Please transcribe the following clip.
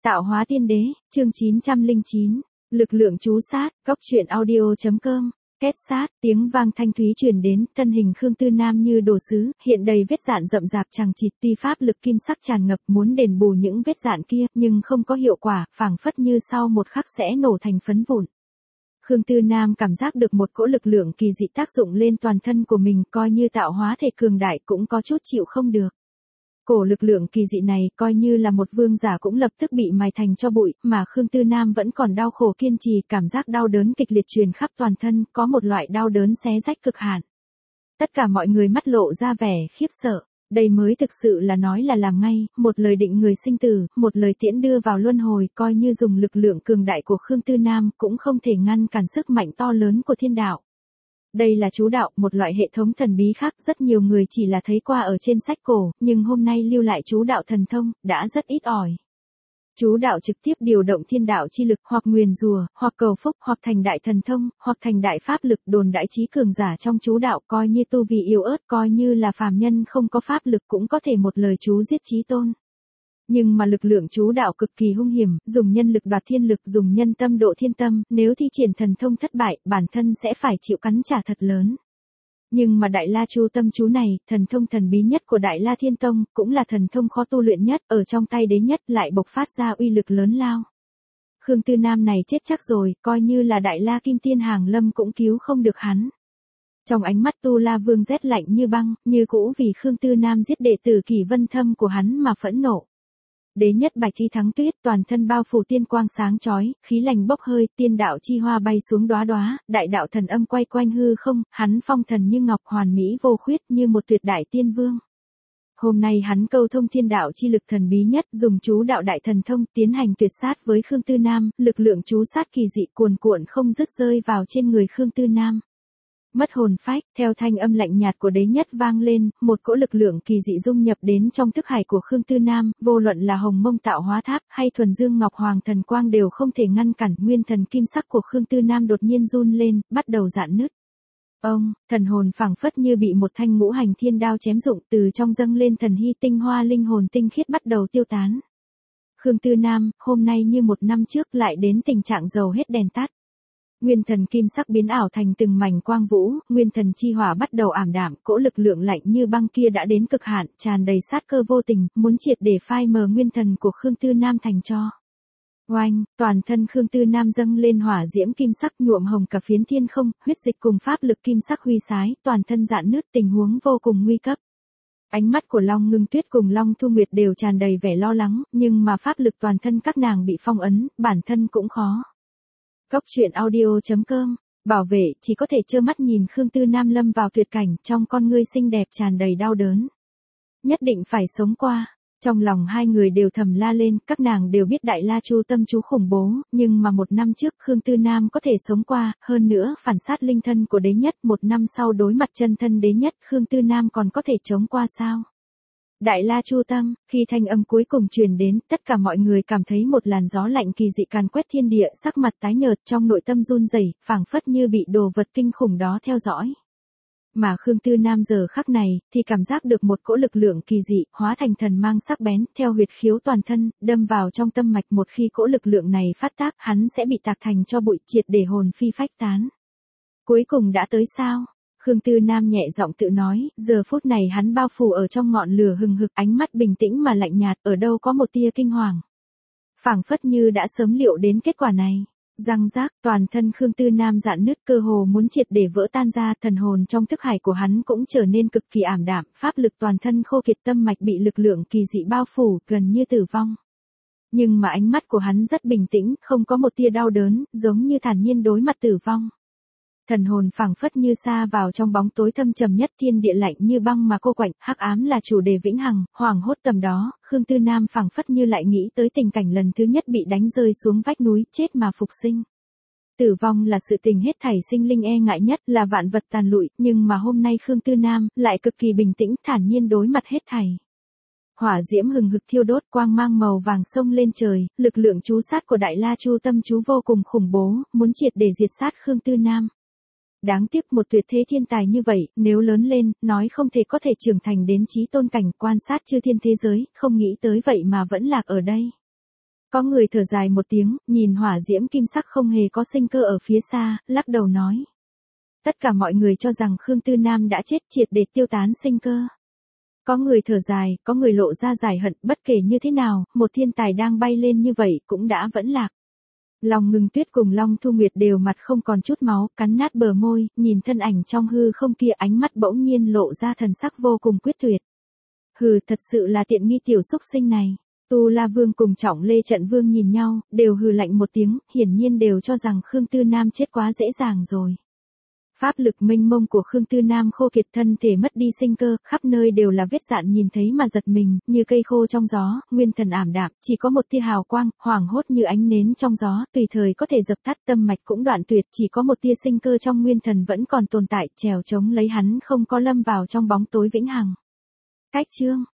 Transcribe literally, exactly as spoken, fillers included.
Tạo hóa tiên đế, chương chín trăm lẻ chín, lực lượng chú sát, góc truyện audio.com, két sát, tiếng vang thanh thúy truyền đến, thân hình Khương Tư Nam như đồ sứ, hiện đầy vết dạn rậm rạp chằng chịt, tuy pháp lực kim sắc tràn ngập muốn đền bù những vết dạn kia, nhưng không có hiệu quả, phảng phất như sau một khắc sẽ nổ thành phấn vụn. Khương Tư Nam cảm giác được một cỗ lực lượng kỳ dị tác dụng lên toàn thân của mình, coi như tạo hóa thể cường đại cũng có chút chịu không được. Cổ lực lượng kỳ dị này coi như là một vương giả cũng lập tức bị mài thành cho bụi, mà Khương Tư Nam vẫn còn đau khổ kiên trì, cảm giác đau đớn kịch liệt truyền khắp toàn thân, có một loại đau đớn xé rách cực hạn. Tất cả mọi người mắt lộ ra vẻ khiếp sợ, đây mới thực sự là nói là làm ngay, một lời định người sinh tử, một lời tiễn đưa vào luân hồi, coi như dùng lực lượng cường đại của Khương Tư Nam cũng không thể ngăn cản sức mạnh to lớn của thiên đạo. Đây là chú đạo, một loại hệ thống thần bí khác, rất nhiều người chỉ là thấy qua ở trên sách cổ, nhưng hôm nay lưu lại chú đạo thần thông, đã rất ít ỏi. Chú đạo trực tiếp điều động thiên đạo chi lực, hoặc nguyền rùa, hoặc cầu phúc, hoặc thành đại thần thông, hoặc thành đại pháp lực, đồn đại trí cường giả trong chú đạo, coi như tu vi yếu ớt, coi như là phàm nhân không có pháp lực cũng có thể một lời chú giết chí tôn. Nhưng mà lực lượng chú đạo cực kỳ hung hiểm, dùng nhân lực đoạt thiên lực, dùng nhân tâm độ thiên tâm, nếu thi triển thần thông thất bại, bản thân sẽ phải chịu cắn trả thật lớn. Nhưng mà Đại La Chu Tâm chú này, thần thông thần bí nhất của Đại La Thiên Tông, cũng là thần thông khó tu luyện nhất, ở trong tay đế nhất lại bộc phát ra uy lực lớn lao. Khương Tư Nam này chết chắc rồi, coi như là Đại La Kim Tiên hàng lâm cũng cứu không được hắn. Trong ánh mắt Tu La Vương rét lạnh như băng, như cũ vì Khương Tư Nam giết đệ tử Kỷ Vân Thâm của hắn mà phẫn nộ. Đế nhất bạch thi thắng tuyết, toàn thân bao phủ tiên quang sáng chói, khí lành bốc hơi, tiên đạo chi hoa bay xuống đóa đóa, đại đạo thần âm quay quanh hư không, hắn phong thần như ngọc, hoàn mỹ vô khuyết như một tuyệt đại tiên vương. Hôm nay hắn câu thông thiên đạo chi lực thần bí nhất, dùng chú đạo đại thần thông tiến hành tuyệt sát với Khương Tư Nam, lực lượng chú sát kỳ dị cuồn cuộn không dứt rơi vào trên người Khương Tư Nam. Mất hồn phách, theo thanh âm lạnh nhạt của đế nhất vang lên, một cỗ lực lượng kỳ dị dung nhập đến trong thức hải của Khương Tư Nam, vô luận là hồng mông tạo hóa tháp hay thuần dương ngọc hoàng thần quang đều không thể ngăn cản, nguyên thần kim sắc của Khương Tư Nam đột nhiên run lên, bắt đầu rạn nứt. Ông, thần hồn phảng phất như bị một thanh ngũ hành thiên đao chém rụng, từ trong dâng lên thần hy tinh hoa linh hồn tinh khiết bắt đầu tiêu tán. Khương Tư Nam, hôm nay như một năm trước lại đến tình trạng dầu hết đèn tắt. Nguyên thần kim sắc biến ảo thành từng mảnh quang vũ, nguyên thần chi hỏa bắt đầu ảm đạm, cỗ lực lượng lạnh như băng kia đã đến cực hạn, tràn đầy sát cơ vô tình, muốn triệt để phai mờ nguyên thần của Khương Tư Nam thành tro. Oanh, toàn thân Khương Tư Nam dâng lên hỏa diễm kim sắc nhuộm hồng cả phiến thiên không, huyết dịch cùng pháp lực kim sắc huy sái, toàn thân rạn nứt, tình huống vô cùng nguy cấp. Ánh mắt của Long Ngưng Tuyết cùng Long Thu Nguyệt đều tràn đầy vẻ lo lắng, nhưng mà pháp lực toàn thân các nàng bị phong ấn, bản thân cũng khó. Góc truyện audio.com, bảo vệ, chỉ có thể trơ mắt nhìn Khương Tư Nam lâm vào tuyệt cảnh, trong con ngươi xinh đẹp tràn đầy đau đớn. Nhất định phải sống qua. Trong lòng hai người đều thầm la lên, các nàng đều biết Đại La Chu Tâm chú khủng bố, nhưng mà một năm trước Khương Tư Nam có thể sống qua, hơn nữa phản sát linh thân của đế nhất, một năm sau đối mặt chân thân đế nhất, Khương Tư Nam còn có thể chống qua sao? Đại La Chu Tâm, khi thanh âm cuối cùng truyền đến, tất cả mọi người cảm thấy một làn gió lạnh kỳ dị càn quét thiên địa, sắc mặt tái nhợt, trong nội tâm run rẩy, phảng phất như bị đồ vật kinh khủng đó theo dõi. Mà Khương Tư Nam giờ khắc này, thì cảm giác được một cỗ lực lượng kỳ dị, hóa thành thần mang sắc bén, theo huyệt khiếu toàn thân, đâm vào trong tâm mạch, một khi cỗ lực lượng này phát tác, hắn sẽ bị tạc thành cho bụi, triệt để hồn phi phách tán. Cuối cùng đã tới sao? Khương Tư Nam nhẹ giọng tự nói, giờ phút này hắn bao phủ ở trong ngọn lửa hừng hực, ánh mắt bình tĩnh mà lạnh nhạt, ở đâu có một tia kinh hoàng. Phảng phất như đã sớm liệu đến kết quả này. Răng rác, toàn thân Khương Tư Nam rạn nứt, cơ hồ muốn triệt để vỡ tan ra, thần hồn trong thức hải của hắn cũng trở nên cực kỳ ảm đạm, pháp lực toàn thân khô kiệt, tâm mạch bị lực lượng kỳ dị bao phủ, gần như tử vong. Nhưng mà ánh mắt của hắn rất bình tĩnh, không có một tia đau đớn, giống như thản nhiên đối mặt tử vong. Thần hồn phảng phất như sa vào trong bóng tối thâm trầm nhất, thiên địa lạnh như băng mà cô quạnh, hắc ám là chủ đề vĩnh hằng, hoảng hốt tầm đó, Khương Tư Nam phảng phất như lại nghĩ tới tình cảnh lần thứ nhất bị đánh rơi xuống vách núi, chết mà phục sinh. Tử vong là sự tình hết thảy sinh linh e ngại nhất, là vạn vật tàn lụi, nhưng mà hôm nay Khương Tư Nam lại cực kỳ bình tĩnh, thản nhiên đối mặt hết thảy. Hỏa diễm hừng hực thiêu đốt, quang mang màu vàng sông lên trời, lực lượng chú sát của Đại La Chu Tâm chú vô cùng khủng bố, muốn triệt để diệt sát Khương Tư Nam. Đáng tiếc một tuyệt thế thiên tài như vậy, nếu lớn lên, nói không thể có thể trưởng thành đến chí tôn cảnh, quan sát chư thiên thế giới, không nghĩ tới vậy mà vẫn lạc ở đây. Có người thở dài một tiếng, nhìn hỏa diễm kim sắc không hề có sinh cơ ở phía xa, lắc đầu nói. Tất cả mọi người cho rằng Khương Tư Nam đã chết triệt để tiêu tán sinh cơ. Có người thở dài, có người lộ ra giải hận, bất kể như thế nào, một thiên tài đang bay lên như vậy cũng đã vẫn lạc. Long Ngưng Tuyết cùng Long Thu Nguyệt đều mặt không còn chút máu, cắn nát bờ môi, nhìn thân ảnh trong hư không kia, ánh mắt bỗng nhiên lộ ra thần sắc vô cùng quyết tuyệt. Hừ, thật sự là tiện nghi tiểu xúc sinh này. Tu La Vương cùng Trọng Lê Trận Vương nhìn nhau, đều hừ lạnh một tiếng, hiển nhiên đều cho rằng Khương Tư Nam chết quá dễ dàng rồi. Pháp lực mênh mông của Khương Tư Nam khô kiệt, thân thể mất đi sinh cơ, khắp nơi đều là vết dạn, nhìn thấy mà giật mình, như cây khô trong gió, nguyên thần ảm đạm, chỉ có một tia hào quang, hoàng hốt như ánh nến trong gió, tùy thời có thể dập tắt, tâm mạch cũng đoạn tuyệt, chỉ có một tia sinh cơ trong nguyên thần vẫn còn tồn tại, trèo chống lấy hắn không có lâm vào trong bóng tối vĩnh hằng. Cách chương